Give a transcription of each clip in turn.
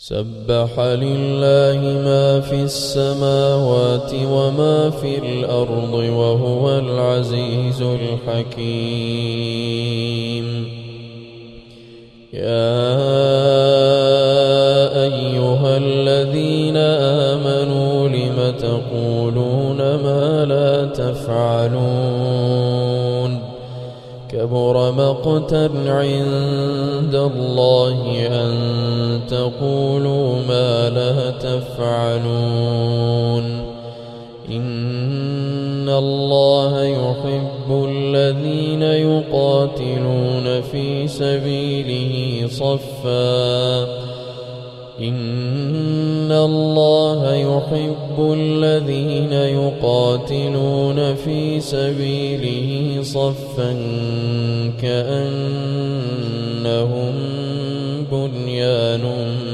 سبح لله ما في السماوات وما في الأرض وهو العزيز الحكيم. يا أيها الذين آمنوا لم تقولون ما لا تفعلون؟ كبر مقتا عند الله أن تقولوا ما لا تفعلون. إن الله يحب الذين يقاتلون في سبيله صفا إن الله يحب الذين يقاتلون في سبيله صفا كأنهم بنيان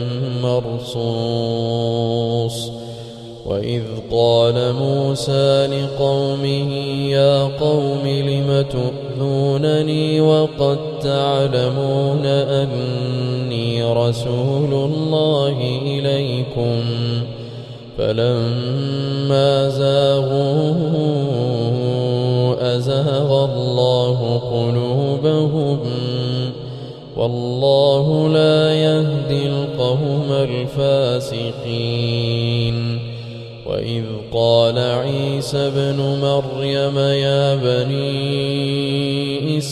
مرصوص. وإذ قال موسى لقومه يا قوم لم تؤذونني وقد تعلمون أني رسول الله إليكم فلما زاغوا أزاغ الله قلوبهم والله لا يهدي القوم الفاسقين. وإذ قال عيسى ابن مريم يا بني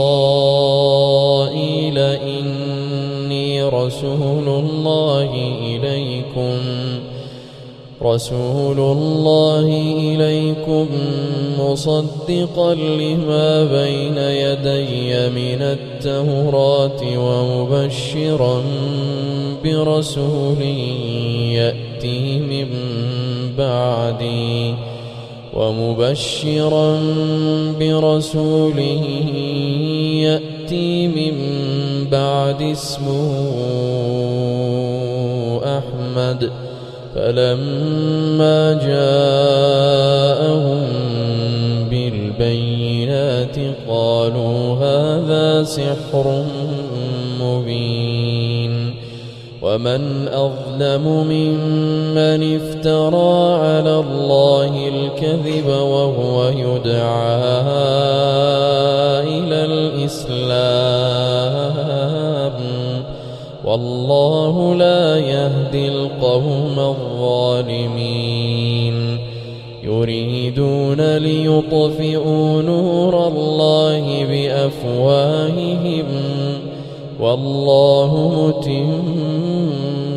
إسرائيل إني رسول الله إليكم مصدقا لما بين يدي من التوراة ومبشرا برسول يأتي من بعد اسمه أحمد. فلما جاءهم بالبينات قالوا هذا سحر مبين. ومن أظلم ممن افترى على الله الكذب وهو يدعى إلى الإسلام والله لا يهدي القوم الظالمين. يريدون ليطفئوا نور الله بأفواههم والله متم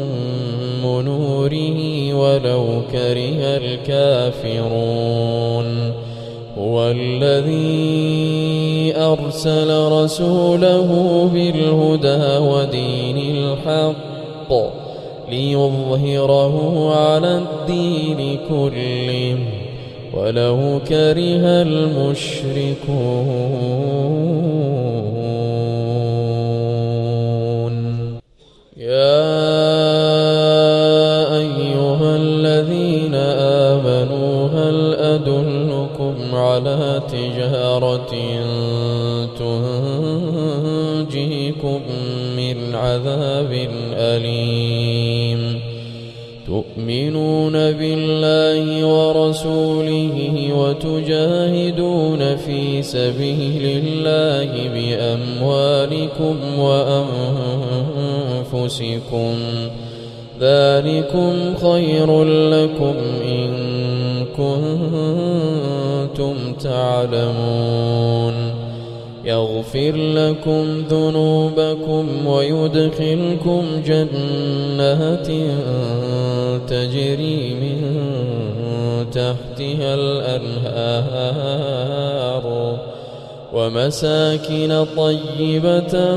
نوره ولو كره الكافرون. هو الذي أرسل رسوله بالهدى ودين الحق ليظهره على الدين كله ولو كره المشركون. يا أيها الذين آمنوا هل أدلكم على تجارة تنجيكم من عذاب أليم؟ تؤمنون بالله ورسوله وتجاهدون في سبيل الله بأموالكم وأنفسكم ذلكم خير لكم إن كنتم تعلمون. يغفر لكم ذنوبكم ويدخلكم جنات تجري من تحتها الأنهار ومساكن طيبة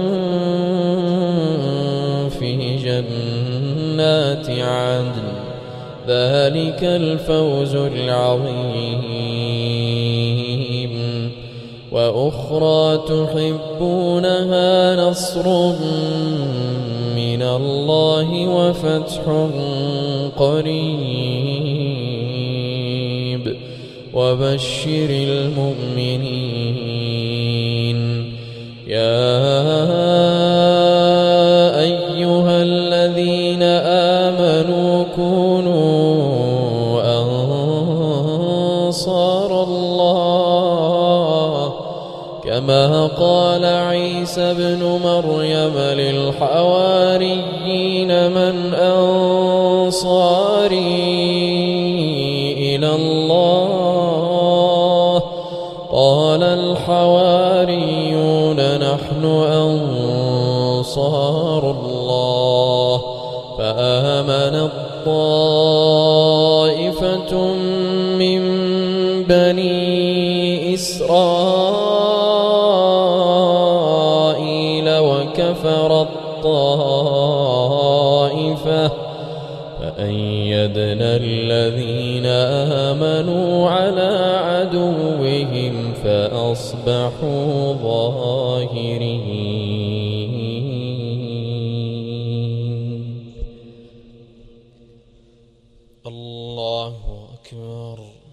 في جنات عدن ذلك الفوز العظيم. وأخرى تحبونها نصر من الله وفتح قريب وبشر المؤمنين. يا أيها الذين كونوا أنصار الله كما قال عيسى ابن مريم للحواريين من أنصاري إلى الله قال الحواريون نحن أنصار الله فآمنت طائفة من بني إسرائيل وكفرت طائفة فأيدنا الذين آمنوا على عدوهم فأصبحوا ظاهرين. الله أكبر.